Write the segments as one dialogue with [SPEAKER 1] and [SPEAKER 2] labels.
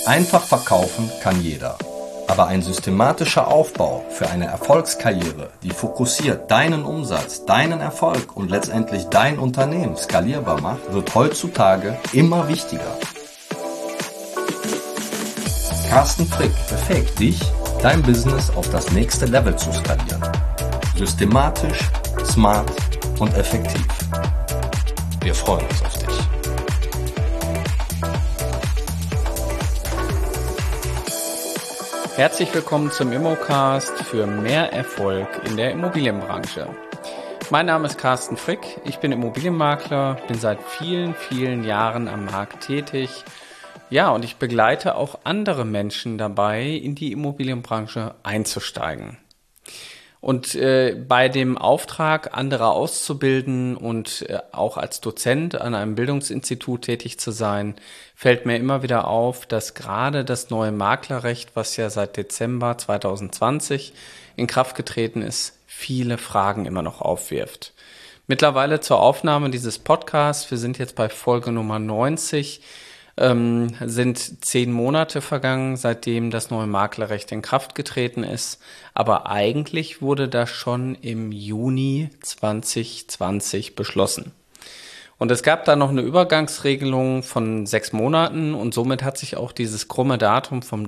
[SPEAKER 1] Einfach verkaufen kann jeder. Aber ein systematischer Aufbau für eine Erfolgskarriere, die fokussiert deinen Umsatz, deinen Erfolg und letztendlich dein Unternehmen skalierbar macht, wird heutzutage immer wichtiger. Carsten Frick befähigt dich, dein Business auf das nächste Level zu skalieren. Systematisch, smart und effektiv. Wir freuen uns auf dich.
[SPEAKER 2] Herzlich willkommen zum Immocast für mehr Erfolg in der Immobilienbranche. Mein Name ist Carsten Frick, ich bin Immobilienmakler, bin seit vielen Jahren am Markt tätig. Ja, und ich begleite auch andere Menschen dabei, in die Immobilienbranche einzusteigen. Und bei dem Auftrag, andere auszubilden und auch als Dozent an einem Bildungsinstitut tätig zu sein, fällt mir immer wieder auf, dass gerade das neue Maklerrecht, was ja seit Dezember 2020 in Kraft getreten ist, viele Fragen immer noch aufwirft. Mittlerweile zur Aufnahme dieses Podcasts, wir sind jetzt bei Folge Nummer 90, sind 10 Monate vergangen, seitdem das neue Maklerrecht in Kraft getreten ist. Aber eigentlich wurde das schon im Juni 2020 beschlossen. Und es gab da noch eine Übergangsregelung von 6 Monaten und somit hat sich auch dieses krumme Datum vom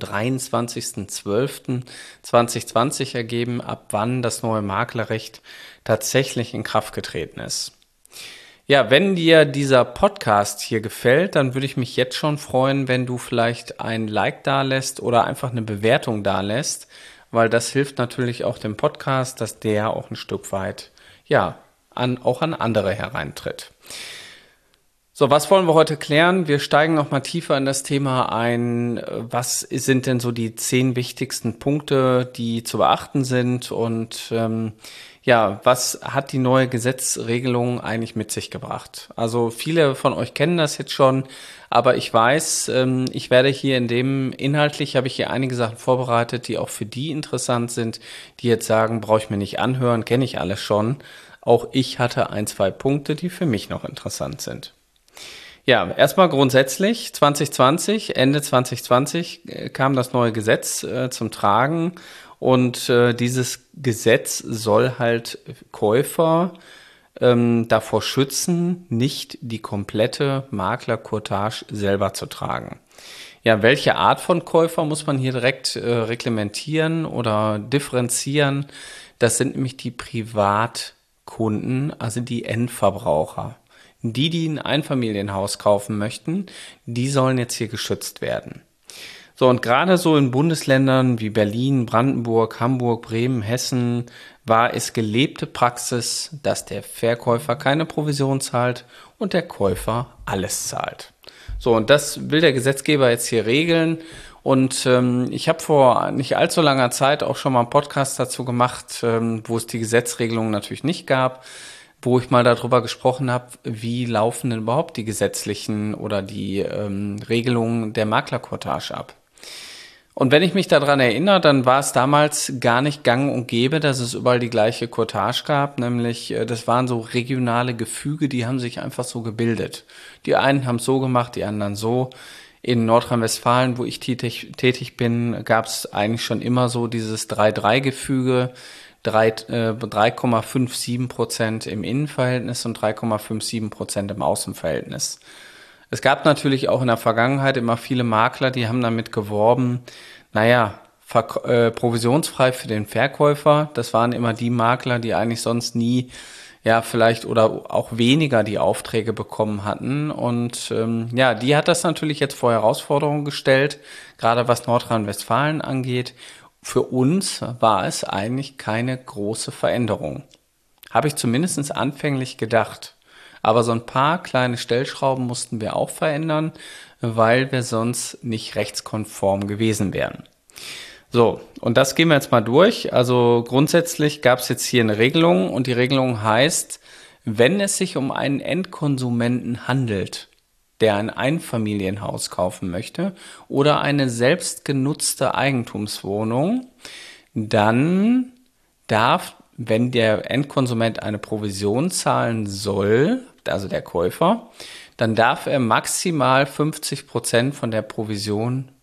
[SPEAKER 2] 23.12.2020 ergeben, ab wann das neue Maklerrecht tatsächlich in Kraft getreten ist. Ja, wenn dir dieser Podcast hier gefällt, dann würde ich mich jetzt schon freuen, wenn du vielleicht ein Like dalässt oder einfach eine Bewertung dalässt, weil das hilft natürlich auch dem Podcast, dass der auch ein Stück weit, auch an andere hereintritt. So, was wollen wir heute klären? Wir steigen nochmal tiefer in das Thema ein. Was sind denn so die 10 wichtigsten Punkte, die zu beachten sind und was hat die neue Gesetzregelung eigentlich mit sich gebracht? Also viele von euch kennen das jetzt schon, aber ich weiß, ich werde hier inhaltlich habe ich hier einige Sachen vorbereitet, die auch für die interessant sind, die jetzt sagen, brauche ich mir nicht anhören, kenne ich alles schon. Auch ich hatte 1, 2 Punkte, die für mich noch interessant sind. Ja, erstmal grundsätzlich, Ende 2020 kam das neue Gesetz zum Tragen und dieses Gesetz soll halt Käufer davor schützen, nicht die komplette Maklercourtage selber zu tragen. Ja, welche Art von Käufer muss man hier direkt reglementieren oder differenzieren? Das sind nämlich die Privatkunden, also die Endverbraucher. Die ein Einfamilienhaus kaufen möchten, die sollen jetzt hier geschützt werden. So, und gerade so in Bundesländern wie Berlin, Brandenburg, Hamburg, Bremen, Hessen war es gelebte Praxis, dass der Verkäufer keine Provision zahlt und der Käufer alles zahlt. So, und das will der Gesetzgeber jetzt hier regeln. Und ich habe vor nicht allzu langer Zeit auch schon mal einen Podcast dazu gemacht, wo es die Gesetzregelung natürlich nicht gab, wo ich mal darüber gesprochen habe, wie laufen denn überhaupt die gesetzlichen oder die Regelungen der Maklercourtage ab. Und wenn ich mich daran erinnere, dann war es damals gar nicht gang und gäbe, dass es überall die gleiche Courtage gab, nämlich das waren so regionale Gefüge, die haben sich einfach so gebildet. Die einen haben es so gemacht, die anderen so. In Nordrhein-Westfalen, wo ich tätig bin, gab es eigentlich schon immer so dieses 3-3-Gefüge, 3,57% im Innenverhältnis und 3,57% im Außenverhältnis. Es gab natürlich auch in der Vergangenheit immer viele Makler, die haben damit geworben, provisionsfrei für den Verkäufer. Das waren immer die Makler, die eigentlich sonst nie, vielleicht oder auch weniger die Aufträge bekommen hatten. Und die hat das natürlich jetzt vor Herausforderungen gestellt, gerade was Nordrhein-Westfalen angeht. Für uns war es eigentlich keine große Veränderung. Habe ich zumindest anfänglich gedacht. Aber so ein paar kleine Stellschrauben mussten wir auch verändern, weil wir sonst nicht rechtskonform gewesen wären. So, und das gehen wir jetzt mal durch. Also grundsätzlich gab es jetzt hier eine Regelung und die Regelung heißt, wenn es sich um einen Endkonsumenten handelt, der ein Einfamilienhaus kaufen möchte oder eine selbstgenutzte Eigentumswohnung, dann darf, wenn der Endkonsument eine Provision zahlen soll, also der Käufer, dann darf er maximal 50% von der Provision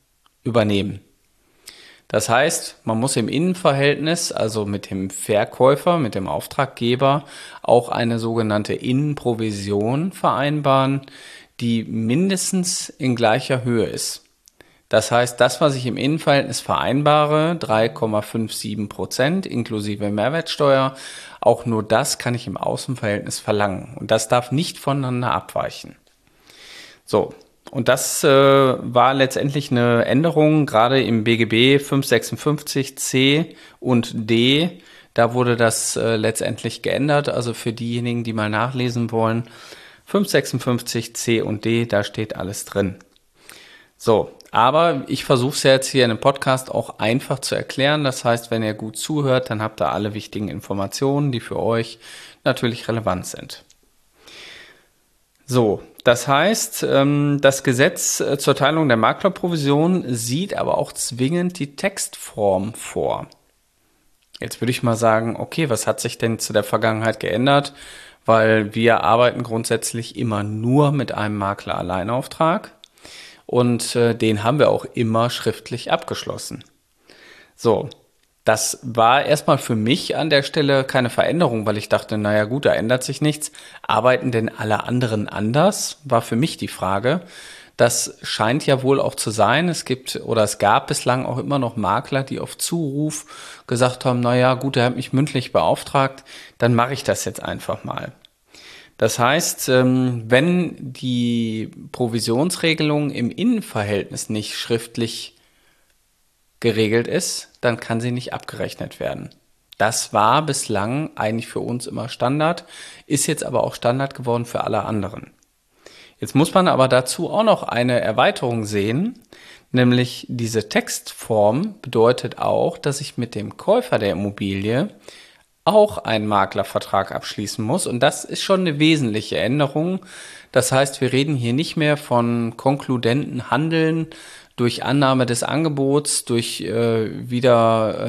[SPEAKER 2] übernehmen. Das heißt, man muss im Innenverhältnis, also mit dem Verkäufer, mit dem Auftraggeber, auch eine sogenannte Innenprovision vereinbaren, die mindestens in gleicher Höhe ist. Das heißt, das, was ich im Innenverhältnis vereinbare, 3,57% inklusive Mehrwertsteuer, auch nur das kann ich im Außenverhältnis verlangen. Und das darf nicht voneinander abweichen. So, und das war letztendlich eine Änderung, gerade im BGB 556 C und D. Da wurde das letztendlich geändert. Also für diejenigen, die mal nachlesen wollen, 556 C und D, da steht alles drin. So, aber ich versuche es ja jetzt hier in einem Podcast auch einfach zu erklären. Das heißt, wenn ihr gut zuhört, dann habt ihr alle wichtigen Informationen, die für euch natürlich relevant sind. So, das heißt, das Gesetz zur Teilung der Maklerprovision sieht aber auch zwingend die Textform vor. Jetzt würde ich mal sagen, okay, was hat sich denn zu der Vergangenheit geändert? Weil wir arbeiten grundsätzlich immer nur mit einem Makler-Alleinauftrag und den haben wir auch immer schriftlich abgeschlossen. So, das war erstmal für mich an der Stelle keine Veränderung, weil ich dachte, naja gut, da ändert sich nichts. Arbeiten denn alle anderen anders? War für mich die Frage. Das scheint ja wohl auch zu sein. Es gab bislang auch immer noch Makler, die auf Zuruf gesagt haben, naja gut, er hat mich mündlich beauftragt, dann mache ich das jetzt einfach mal. Das heißt, wenn die Provisionsregelung im Innenverhältnis nicht schriftlich geregelt ist, dann kann sie nicht abgerechnet werden. Das war bislang eigentlich für uns immer Standard, ist jetzt aber auch Standard geworden für alle anderen. Jetzt muss man aber dazu auch noch eine Erweiterung sehen, nämlich diese Textform bedeutet auch, dass ich mit dem Käufer der Immobilie auch einen Maklervertrag abschließen muss und das ist schon eine wesentliche Änderung. Das heißt, wir reden hier nicht mehr von konkludenten Handeln durch Annahme des Angebots, durch wieder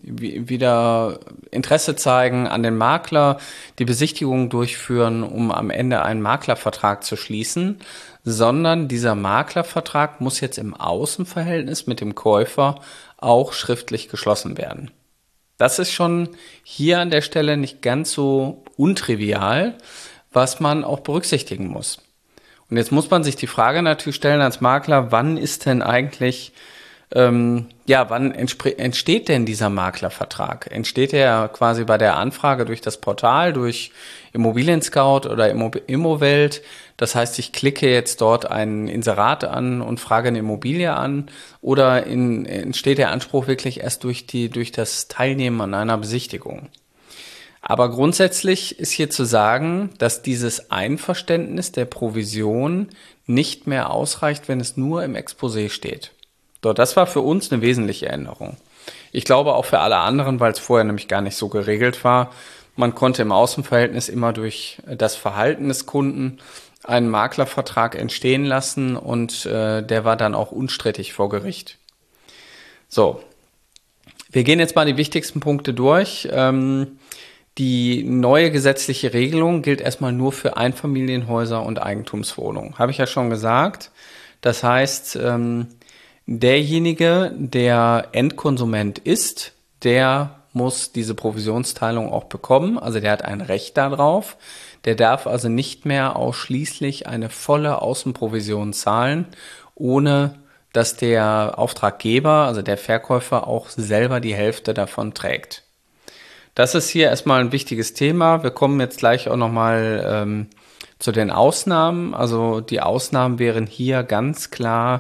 [SPEAKER 2] Interesse zeigen an den Makler, die Besichtigung durchführen, um am Ende einen Maklervertrag zu schließen, sondern dieser Maklervertrag muss jetzt im Außenverhältnis mit dem Käufer auch schriftlich geschlossen werden. Das ist schon hier an der Stelle nicht ganz so untrivial, was man auch berücksichtigen muss. Und jetzt muss man sich die Frage natürlich stellen als Makler, wann ist denn eigentlich, wann entsteht denn dieser Maklervertrag? Entsteht er quasi bei der Anfrage durch das Portal, durch Immobilien Scout oder Immowelt? Das heißt, ich klicke jetzt dort ein Inserat an und frage eine Immobilie an oder entsteht der Anspruch wirklich erst durch das Teilnehmen an einer Besichtigung? Aber grundsätzlich ist hier zu sagen, dass dieses Einverständnis der Provision nicht mehr ausreicht, wenn es nur im Exposé steht. Dort, das war für uns eine wesentliche Änderung. Ich glaube auch für alle anderen, weil es vorher nämlich gar nicht so geregelt war. Man konnte im Außenverhältnis immer durch das Verhalten des Kunden einen Maklervertrag entstehen lassen und der war dann auch unstrittig vor Gericht. So, wir gehen jetzt mal die wichtigsten Punkte durch. Die neue gesetzliche Regelung gilt erstmal nur für Einfamilienhäuser und Eigentumswohnungen. Habe ich ja schon gesagt. Das heißt, derjenige, der Endkonsument ist, der muss diese Provisionsteilung auch bekommen. Also der hat ein Recht darauf. Der darf also nicht mehr ausschließlich eine volle Außenprovision zahlen, ohne dass der Auftraggeber, also der Verkäufer, auch selber die Hälfte davon trägt. Das ist hier erstmal ein wichtiges Thema. Wir kommen jetzt gleich auch nochmal zu den Ausnahmen. Also die Ausnahmen wären hier ganz klar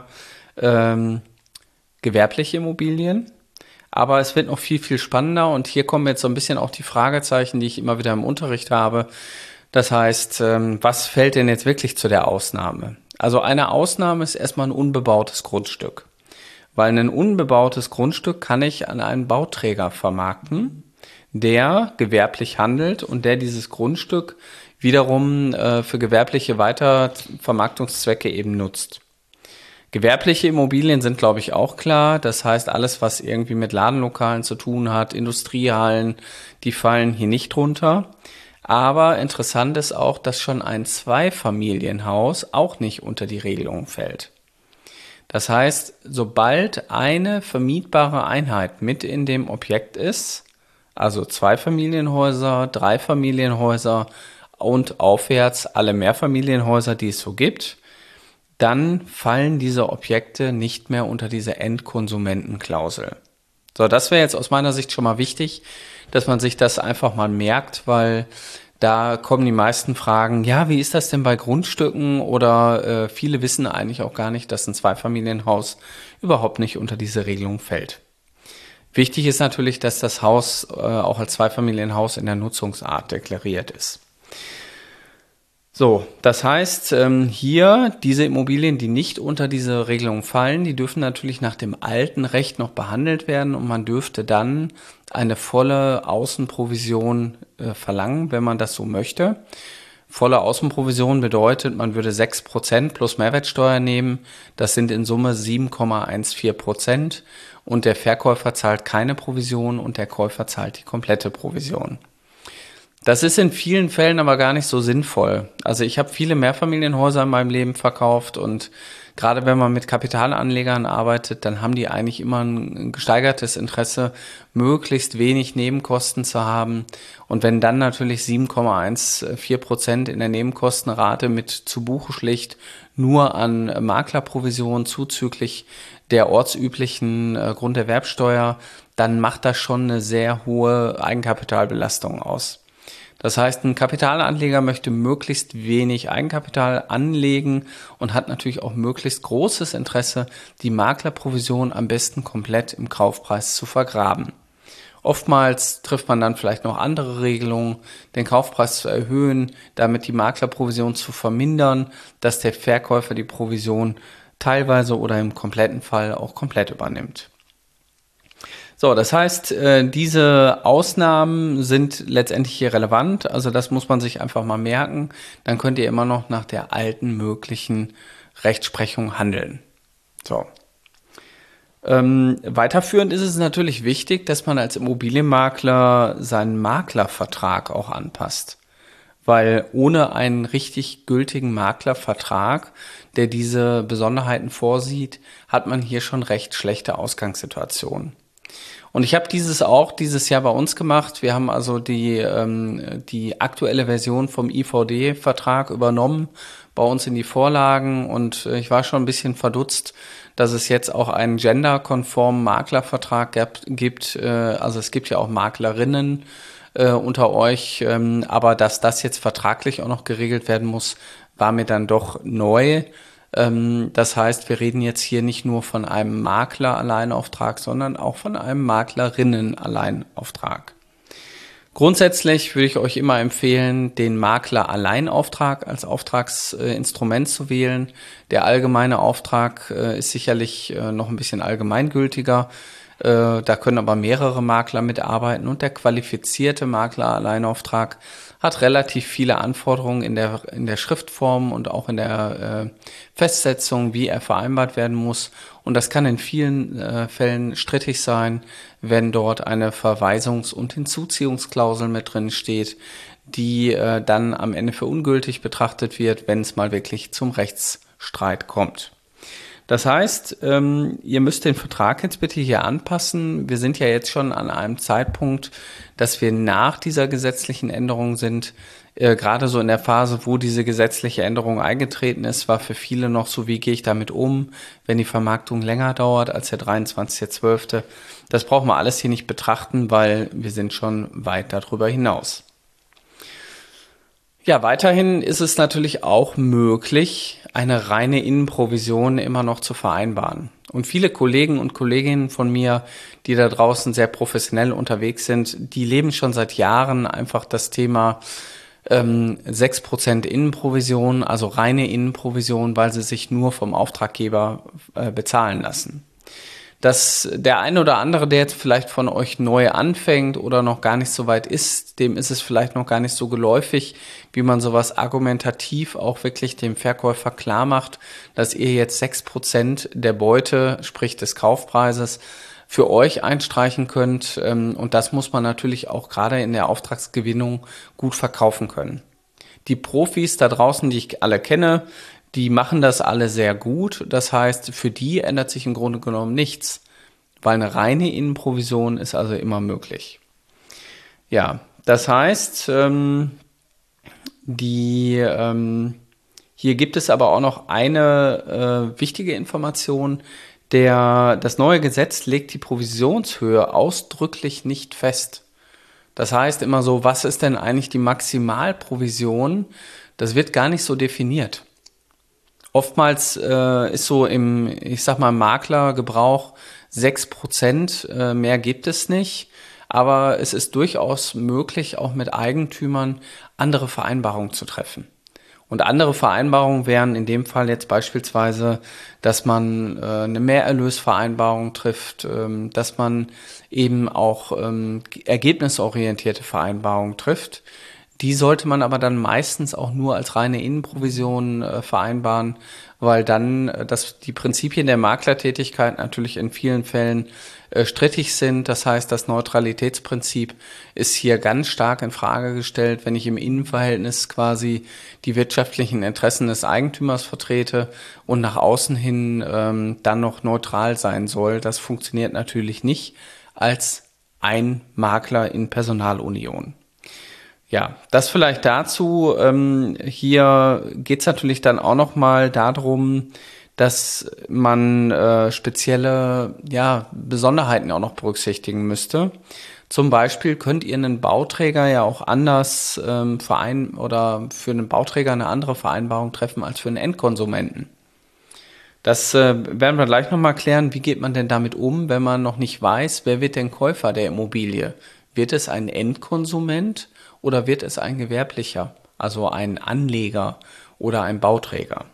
[SPEAKER 2] gewerbliche Immobilien. Aber es wird noch viel, viel spannender und hier kommen jetzt so ein bisschen auch die Fragezeichen, die ich immer wieder im Unterricht habe. Das heißt, was fällt denn jetzt wirklich zu der Ausnahme? Also eine Ausnahme ist erstmal ein unbebautes Grundstück. Weil ein unbebautes Grundstück kann ich an einen Bauträger vermarkten, der gewerblich handelt und der dieses Grundstück wiederum für gewerbliche Weitervermarktungszwecke eben nutzt. Gewerbliche Immobilien sind, glaube ich, auch klar. Das heißt, alles, was irgendwie mit Ladenlokalen zu tun hat, Industriehallen, die fallen hier nicht drunter. Aber interessant ist auch, dass schon ein Zweifamilienhaus auch nicht unter die Regelung fällt. Das heißt, sobald eine vermietbare Einheit mit in dem Objekt ist, also 2 Familienhäuser, 3 Familienhäuser und aufwärts alle Mehrfamilienhäuser, die es so gibt, dann fallen diese Objekte nicht mehr unter diese Endkonsumentenklausel. So, das wäre jetzt aus meiner Sicht schon mal wichtig, dass man sich das einfach mal merkt, weil da kommen die meisten Fragen, ja, wie ist das denn bei Grundstücken? Oder viele wissen eigentlich auch gar nicht, dass ein Zweifamilienhaus überhaupt nicht unter diese Regelung fällt. Wichtig ist natürlich, dass das Haus auch als Zweifamilienhaus in der Nutzungsart deklariert ist. So, das heißt, hier diese Immobilien, die nicht unter diese Regelung fallen, die dürfen natürlich nach dem alten Recht noch behandelt werden und man dürfte dann eine volle Außenprovision verlangen, wenn man das so möchte. Volle Außenprovision bedeutet, man würde 6% plus Mehrwertsteuer nehmen. Das sind in Summe 7,14% und der Verkäufer zahlt keine Provision und der Käufer zahlt die komplette Provision. Das ist in vielen Fällen aber gar nicht so sinnvoll. Also ich habe viele Mehrfamilienhäuser in meinem Leben verkauft und gerade wenn man mit Kapitalanlegern arbeitet, dann haben die eigentlich immer ein gesteigertes Interesse, möglichst wenig Nebenkosten zu haben. Und wenn dann natürlich 7,14% in der Nebenkostenrate mit zu Buche schlicht nur an Maklerprovision zuzüglich der ortsüblichen Grunderwerbsteuer, dann macht das schon eine sehr hohe Eigenkapitalbelastung aus. Das heißt, ein Kapitalanleger möchte möglichst wenig Eigenkapital anlegen und hat natürlich auch möglichst großes Interesse, die Maklerprovision am besten komplett im Kaufpreis zu vergraben. Oftmals trifft man dann vielleicht noch andere Regelungen, den Kaufpreis zu erhöhen, damit die Maklerprovision zu vermindern, dass der Verkäufer die Provision teilweise oder im kompletten Fall auch komplett übernimmt. So, das heißt, diese Ausnahmen sind letztendlich hier relevant, also das muss man sich einfach mal merken, dann könnt ihr immer noch nach der alten möglichen Rechtsprechung handeln. So. Weiterführend ist es natürlich wichtig, dass man als Immobilienmakler seinen Maklervertrag auch anpasst, weil ohne einen richtig gültigen Maklervertrag, der diese Besonderheiten vorsieht, hat man hier schon recht schlechte Ausgangssituationen. Und ich habe dieses Jahr bei uns gemacht. Wir haben also die aktuelle Version vom IVD-Vertrag übernommen bei uns in die Vorlagen und ich war schon ein bisschen verdutzt, dass es jetzt auch einen genderkonformen Maklervertrag gibt. Also es gibt ja auch Maklerinnen unter euch, aber dass das jetzt vertraglich auch noch geregelt werden muss, war mir dann doch neu. Das heißt, wir reden jetzt hier nicht nur von einem Makler-Alleinauftrag, sondern auch von einem Maklerinnen-Alleinauftrag. Grundsätzlich würde ich euch immer empfehlen, den Makler-Alleinauftrag als Auftragsinstrument zu wählen. Der allgemeine Auftrag ist sicherlich noch ein bisschen allgemeingültiger. Da können aber mehrere Makler mitarbeiten und der qualifizierte Makler-Alleinauftrag hat relativ viele Anforderungen in der Schriftform und auch in der Festsetzung, wie er vereinbart werden muss. Und das kann in vielen Fällen strittig sein, wenn dort eine Verweisungs- und Hinzuziehungsklausel mit drin steht, die dann am Ende für ungültig betrachtet wird, wenn es mal wirklich zum Rechtsstreit kommt. Das heißt, ihr müsst den Vertrag jetzt bitte hier anpassen. Wir sind ja jetzt schon an einem Zeitpunkt, dass wir nach dieser gesetzlichen Änderung sind. Gerade so in der Phase, wo diese gesetzliche Änderung eingetreten ist, war für viele noch so, wie gehe ich damit um, wenn die Vermarktung länger dauert als der 23.12. Das brauchen wir alles hier nicht betrachten, weil wir sind schon weit darüber hinaus. Ja, weiterhin ist es natürlich auch möglich, eine reine Innenprovision immer noch zu vereinbaren. Und viele Kollegen und Kolleginnen von mir, die da draußen sehr professionell unterwegs sind, die leben schon seit Jahren einfach das Thema 6% Innenprovision, also reine Innenprovision, weil sie sich nur vom Auftraggeber bezahlen lassen. Dass der eine oder andere, der jetzt vielleicht von euch neu anfängt oder noch gar nicht so weit ist, dem ist es vielleicht noch gar nicht so geläufig, wie man sowas argumentativ auch wirklich dem Verkäufer klar macht, dass ihr jetzt 6% der Beute, sprich des Kaufpreises, für euch einstreichen könnt. Und das muss man natürlich auch gerade in der Auftragsgewinnung gut verkaufen können. Die Profis da draußen, die ich alle kenne, Die machen das alle sehr gut. Das heißt, für die ändert sich im Grunde genommen nichts, weil eine reine Innenprovision ist also immer möglich. Ja, das heißt, hier gibt es aber auch noch eine wichtige Information. Das neue Gesetz legt die Provisionshöhe ausdrücklich nicht fest. Das heißt immer so, was ist denn eigentlich die Maximalprovision? Das wird gar nicht so definiert. Oftmals ist so im Maklergebrauch 6%, mehr gibt es nicht. Aber es ist durchaus möglich, auch mit Eigentümern andere Vereinbarungen zu treffen. Und andere Vereinbarungen wären in dem Fall jetzt beispielsweise, dass man eine Mehrerlösvereinbarung trifft, dass man eben auch ergebnisorientierte Vereinbarungen trifft. Die sollte man aber dann meistens auch nur als reine Innenprovision vereinbaren, weil dann die Prinzipien der Maklertätigkeit natürlich in vielen Fällen strittig sind. Das heißt, das Neutralitätsprinzip ist hier ganz stark in Frage gestellt, wenn ich im Innenverhältnis quasi die wirtschaftlichen Interessen des Eigentümers vertrete und nach außen hin dann noch neutral sein soll. Das funktioniert natürlich nicht als ein Makler in Personalunion. Ja, das vielleicht dazu. Hier geht es natürlich dann auch nochmal darum, dass man spezielle Besonderheiten auch noch berücksichtigen müsste. Zum Beispiel könnt ihr einen Bauträger ja auch anders für einen Bauträger eine andere Vereinbarung treffen als für einen Endkonsumenten. Das werden wir gleich nochmal klären. Wie geht man denn damit um, wenn man noch nicht weiß, wer wird denn Käufer der Immobilie? Wird es ein Endkonsument oder wird es ein Gewerblicher, also ein Anleger oder ein Bauträger?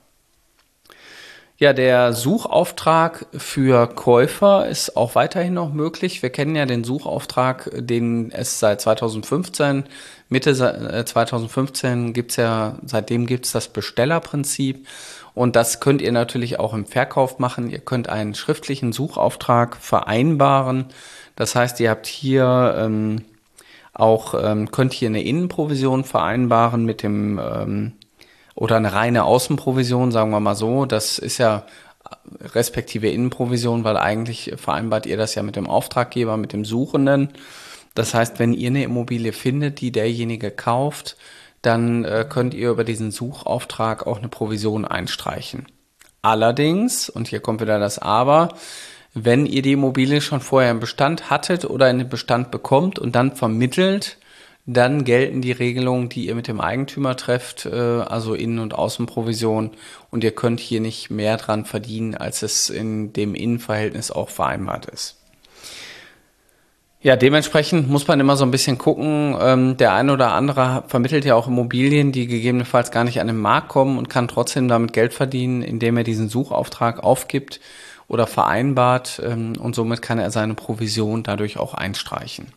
[SPEAKER 2] Ja, der Suchauftrag für Käufer ist auch weiterhin noch möglich. Wir kennen ja den Suchauftrag, den es seit 2015, Mitte 2015 seitdem gibt es das Bestellerprinzip. Und das könnt ihr natürlich auch im Verkauf machen. Ihr könnt einen schriftlichen Suchauftrag vereinbaren. Das heißt, ihr habt hier könnt hier eine Innenprovision vereinbaren mit dem oder eine reine Außenprovision, sagen wir mal so. Das ist ja respektive Innenprovision, weil eigentlich vereinbart ihr das ja mit dem Auftraggeber, mit dem Suchenden. Das heißt, wenn ihr eine Immobilie findet, die derjenige kauft, dann könnt ihr über diesen Suchauftrag auch eine Provision einstreichen. Allerdings, und hier kommt wieder das Aber, wenn ihr die Immobilie schon vorher im Bestand hattet oder in den Bestand bekommt und dann vermittelt, dann gelten die Regelungen, die ihr mit dem Eigentümer trefft, also Innen- und Außenprovision, und ihr könnt hier nicht mehr dran verdienen, als es in dem Innenverhältnis auch vereinbart ist. Ja, dementsprechend muss man immer so ein bisschen gucken. Der eine oder andere vermittelt ja auch Immobilien, die gegebenenfalls gar nicht an den Markt kommen und kann trotzdem damit Geld verdienen, indem er diesen Suchauftrag aufgibt oder vereinbart, und somit kann er seine Provision dadurch auch einstreichen.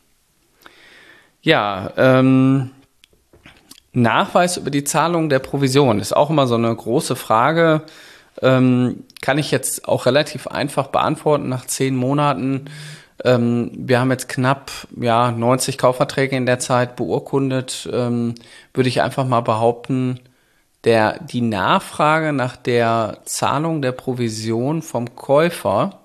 [SPEAKER 2] Ja, Nachweis über die Zahlung der Provision ist auch immer so eine große Frage. Kann ich jetzt auch relativ einfach beantworten nach 10 Monaten. Wir haben jetzt knapp 90 Kaufverträge in der Zeit beurkundet. Würde ich einfach mal behaupten, die Nachfrage nach der Zahlung der Provision vom Käufer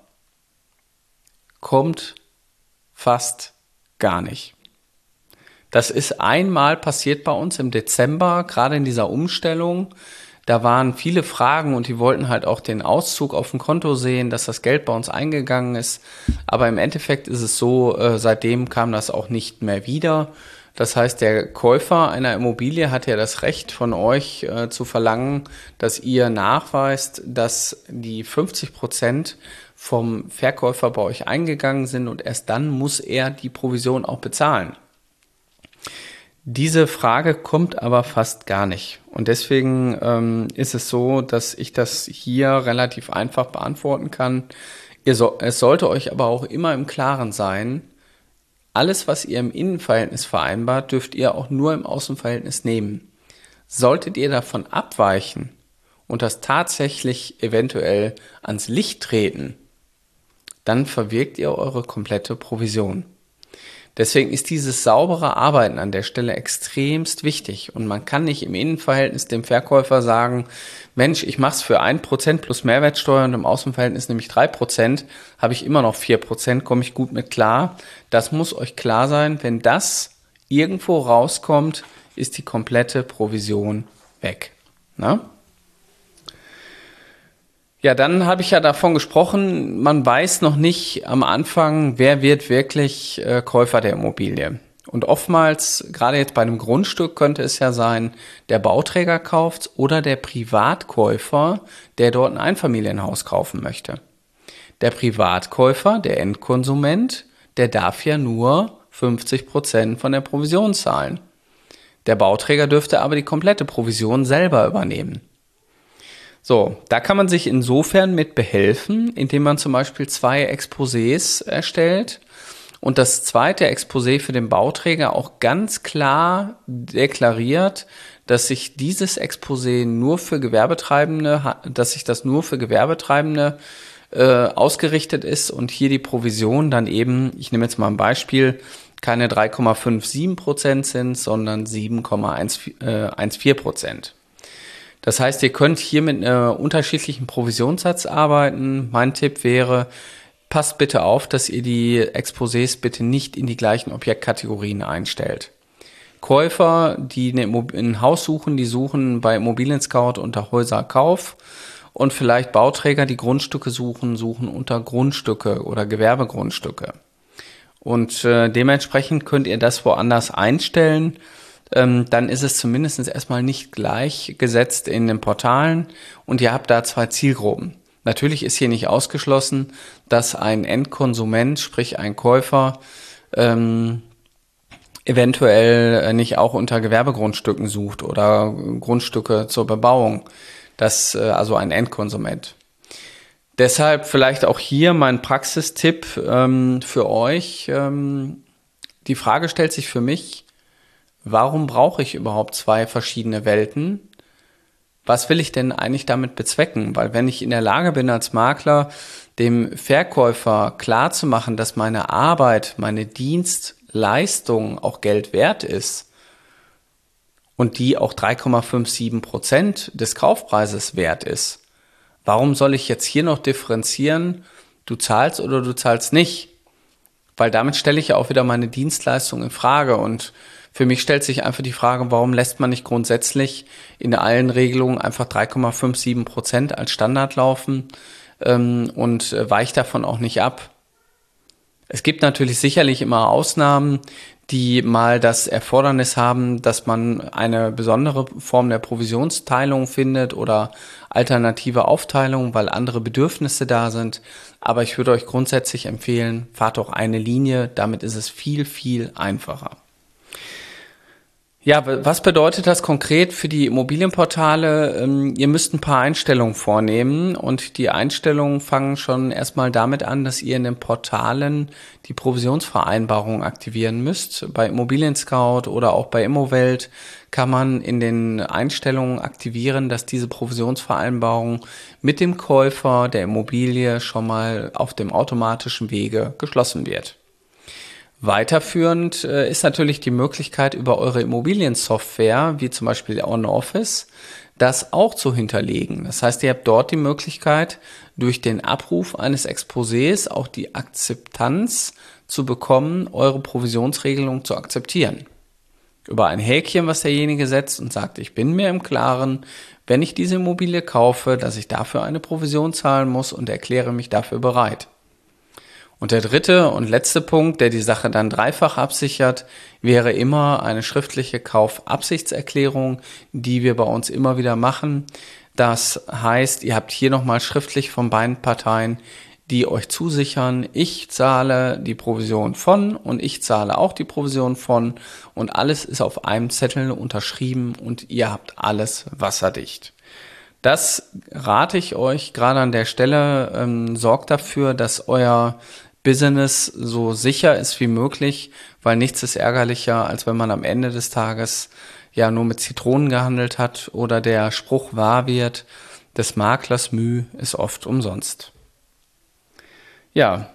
[SPEAKER 2] kommt fast gar nicht. Das ist einmal passiert bei uns im Dezember, gerade in dieser Umstellung. Da waren viele Fragen und die wollten halt auch den Auszug auf dem Konto sehen, dass das Geld bei uns eingegangen ist. Aber im Endeffekt ist es so, seitdem kam das auch nicht mehr wieder. Das heißt, der Käufer einer Immobilie hat ja das Recht von euch zu verlangen, dass ihr nachweist, dass die 50% vom Verkäufer bei euch eingegangen sind und erst dann muss er die Provision auch bezahlen. Diese Frage kommt aber fast gar nicht. Und deswegen ist es so, dass ich das hier relativ einfach beantworten kann. Es sollte euch aber auch immer im Klaren sein, alles, was ihr im Innenverhältnis vereinbart, dürft ihr auch nur im Außenverhältnis nehmen. Solltet ihr davon abweichen und das tatsächlich eventuell ans Licht treten, dann verwirkt ihr eure komplette Provision. Deswegen ist dieses saubere Arbeiten an der Stelle extremst wichtig. Und man kann nicht im Innenverhältnis dem Verkäufer sagen, Mensch, ich mache es für 1% plus Mehrwertsteuer und im Außenverhältnis nämlich 3%, habe ich immer noch 4%, komme ich gut mit klar. Das muss euch klar sein, wenn das irgendwo rauskommt, ist die komplette Provision weg. Na? Ja, dann habe ich ja davon gesprochen, man weiß noch nicht am Anfang, wer wird wirklich Käufer der Immobilie. Und oftmals, gerade jetzt bei einem Grundstück, könnte es ja sein, der Bauträger kauft oder der Privatkäufer, der dort ein Einfamilienhaus kaufen möchte. Der Privatkäufer, der Endkonsument, der darf ja nur 50% von der Provision zahlen. Der Bauträger dürfte aber die komplette Provision selber übernehmen. So, da kann man sich insofern mit behelfen, indem man zum Beispiel 2 Exposés erstellt und das zweite Exposé für den Bauträger auch ganz klar deklariert, dass sich dieses Exposé nur für Gewerbetreibende, ausgerichtet ist und hier die Provision dann eben, ich nehme jetzt mal ein Beispiel, keine 3,57% sind, sondern 7,14%. Das heißt, ihr könnt hier mit einem unterschiedlichen Provisionssatz arbeiten. Mein Tipp wäre, passt bitte auf, dass ihr die Exposés bitte nicht in die gleichen Objektkategorien einstellt. Käufer, die ein Haus suchen, die suchen bei Immobilien Scout unter Häuser Kauf und vielleicht Bauträger, die Grundstücke suchen unter Grundstücke oder Gewerbegrundstücke. Und dementsprechend könnt ihr das woanders einstellen. Dann ist es zumindest erstmal nicht gleichgesetzt in den Portalen und ihr habt da 2 Zielgruppen. Natürlich ist hier nicht ausgeschlossen, dass ein Endkonsument, sprich ein Käufer, eventuell nicht auch unter Gewerbegrundstücken sucht oder Grundstücke zur Bebauung. Das also ein Endkonsument. Deshalb vielleicht auch hier mein Praxistipp für euch. Die Frage stellt sich für mich, warum brauche ich überhaupt 2 verschiedene Welten? Was will ich denn eigentlich damit bezwecken? Weil wenn ich in der Lage bin, als Makler dem Verkäufer klarzumachen, dass meine Arbeit, meine Dienstleistung auch Geld wert ist und die auch 3,57% des Kaufpreises wert ist, warum soll ich jetzt hier noch differenzieren, du zahlst oder du zahlst nicht? Weil damit stelle ich ja auch wieder meine Dienstleistung in Frage und für mich stellt sich einfach die Frage, warum lässt man nicht grundsätzlich in allen Regelungen einfach 3,57% als Standard laufen und weicht davon auch nicht ab. Es gibt natürlich sicherlich immer Ausnahmen, die mal das Erfordernis haben, dass man eine besondere Form der Provisionsteilung findet oder alternative Aufteilung, weil andere Bedürfnisse da sind. Aber ich würde euch grundsätzlich empfehlen, fahrt doch eine Linie, damit ist es viel, viel einfacher. Ja, was bedeutet das konkret für die Immobilienportale? Ihr müsst ein paar Einstellungen vornehmen und die Einstellungen fangen schon erstmal damit an, dass ihr in den Portalen die Provisionsvereinbarung aktivieren müsst. Bei Immobilien Scout oder auch bei Immowelt kann man in den Einstellungen aktivieren, dass diese Provisionsvereinbarung mit dem Käufer der Immobilie schon mal auf dem automatischen Wege geschlossen wird. Weiterführend ist natürlich die Möglichkeit, über eure Immobiliensoftware, wie zum Beispiel OnOffice, das auch zu hinterlegen. Das heißt, ihr habt dort die Möglichkeit, durch den Abruf eines Exposés auch die Akzeptanz zu bekommen, eure Provisionsregelung zu akzeptieren. Über ein Häkchen, was derjenige setzt und sagt, ich bin mir im Klaren, wenn ich diese Immobilie kaufe, dass ich dafür eine Provision zahlen muss und erkläre mich dafür bereit. Und der dritte und letzte Punkt, der die Sache dann dreifach absichert, wäre immer eine schriftliche Kaufabsichtserklärung, die wir bei uns immer wieder machen. Das heißt, ihr habt hier nochmal schriftlich von beiden Parteien, die euch zusichern, ich zahle die Provision von und ich zahle auch die Provision von und alles ist auf einem Zettel unterschrieben und ihr habt alles wasserdicht. Das rate ich euch gerade an der Stelle, sorgt dafür, dass euer Business so sicher ist wie möglich, weil nichts ist ärgerlicher, als wenn man am Ende des Tages ja nur mit Zitronen gehandelt hat oder der Spruch wahr wird, des Maklers Mühe ist oft umsonst. Ja,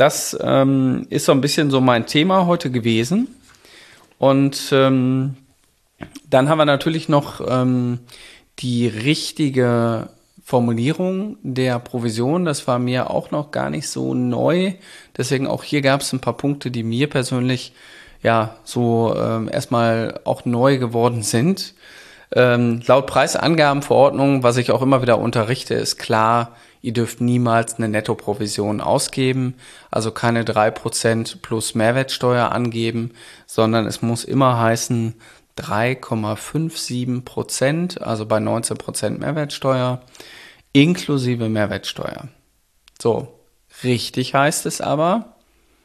[SPEAKER 2] das ist so ein bisschen so mein Thema heute gewesen. Und dann haben wir natürlich noch die richtige Formulierung der Provision. Das war mir auch noch gar nicht so neu. Deswegen auch hier gab es ein paar Punkte, die mir persönlich so erstmal auch neu geworden sind. Laut Preisangabenverordnung, was ich auch immer wieder unterrichte, ist klar, ihr dürft niemals eine Nettoprovision ausgeben, also keine 3% plus Mehrwertsteuer angeben, sondern es muss immer heißen 3,57%, also bei 19% Mehrwertsteuer, inklusive Mehrwertsteuer. So, richtig heißt es aber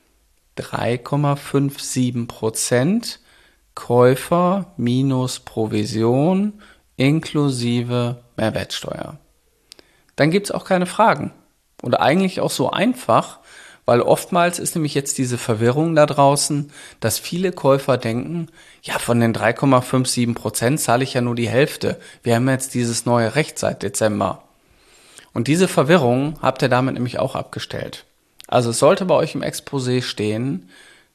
[SPEAKER 2] 3,57% Käufer minus Provision inklusive Mehrwertsteuer. Dann gibt es auch keine Fragen. Oder eigentlich auch so einfach, weil oftmals ist nämlich jetzt diese Verwirrung da draußen, dass viele Käufer denken, ja, von den 3,57% zahle ich ja nur die Hälfte. Wir haben jetzt dieses neue Recht seit Dezember. Und diese Verwirrung habt ihr damit nämlich auch abgestellt. Also es sollte bei euch im Exposé stehen,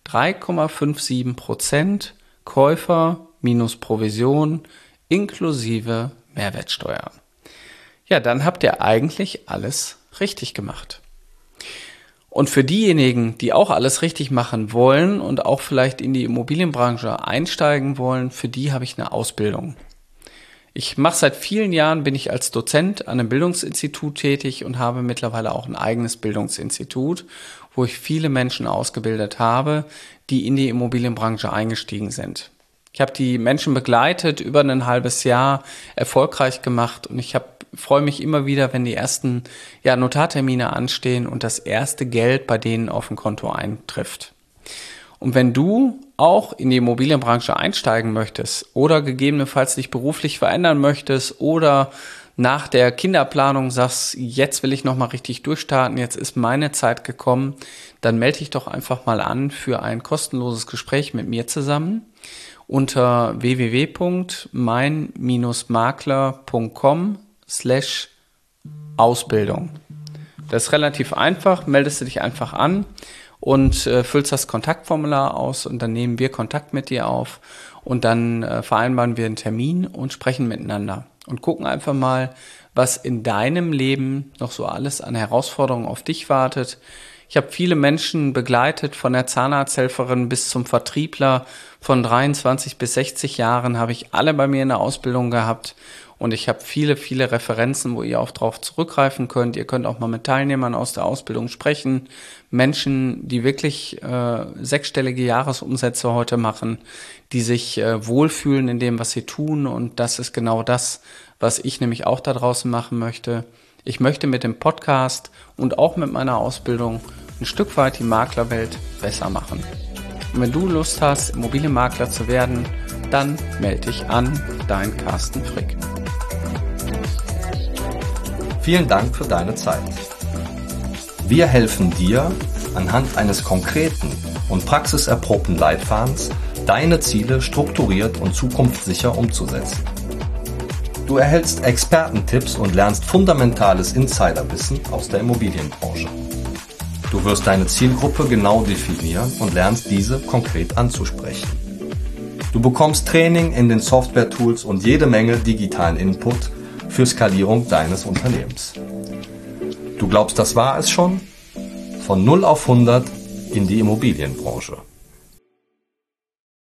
[SPEAKER 2] 3,57% Käufer minus Provision inklusive Mehrwertsteuer. Ja, dann habt ihr eigentlich alles richtig gemacht. Und für diejenigen, die auch alles richtig machen wollen und auch vielleicht in die Immobilienbranche einsteigen wollen, für die habe ich eine Ausbildung. Ich mache seit vielen Jahren, bin ich als Dozent an einem Bildungsinstitut tätig und habe mittlerweile auch ein eigenes Bildungsinstitut, wo ich viele Menschen ausgebildet habe, die in die Immobilienbranche eingestiegen sind. Ich habe die Menschen begleitet, über ein halbes Jahr erfolgreich gemacht und ich freue mich immer wieder, wenn die ersten Notartermine anstehen und das erste Geld bei denen auf dem Konto eintrifft. Und wenn du auch in die Immobilienbranche einsteigen möchtest oder gegebenenfalls dich beruflich verändern möchtest oder nach der Kinderplanung sagst, jetzt will ich nochmal richtig durchstarten, jetzt ist meine Zeit gekommen, dann melde dich doch einfach mal an für ein kostenloses Gespräch mit mir zusammen unter www.mein-makler.com/Ausbildung. Das ist relativ einfach, meldest du dich einfach an und füllst das Kontaktformular aus und dann nehmen wir Kontakt mit dir auf und dann vereinbaren wir einen Termin und sprechen miteinander und gucken einfach mal, was in deinem Leben noch so alles an Herausforderungen auf dich wartet. Ich habe viele Menschen begleitet, von der Zahnarzthelferin bis zum Vertriebler, von 23 bis 60 Jahren habe ich alle bei mir in der Ausbildung gehabt und ich habe viele, viele Referenzen, wo ihr auch drauf zurückgreifen könnt. Ihr könnt auch mal mit Teilnehmern aus der Ausbildung sprechen, Menschen, die wirklich sechsstellige Jahresumsätze heute machen, die sich wohlfühlen in dem, was sie tun und das ist genau das, was ich nämlich auch da draußen machen möchte. Ich möchte mit dem Podcast und auch mit meiner Ausbildung ein Stück weit die Maklerwelt besser machen. Und wenn du Lust hast, Immobilienmakler zu werden, dann melde dich an, dein Carsten Frick.
[SPEAKER 1] Vielen Dank für deine Zeit. Wir helfen dir, anhand eines konkreten und praxiserprobten Leitfadens deine Ziele strukturiert und zukunftssicher umzusetzen. Du erhältst Expertentipps und lernst fundamentales Insiderwissen aus der Immobilienbranche. Du wirst deine Zielgruppe genau definieren und lernst diese konkret anzusprechen. Du bekommst Training in den Software-Tools und jede Menge digitalen Input für Skalierung deines Unternehmens. Du glaubst, das war es schon? Von 0 auf 100 in die Immobilienbranche.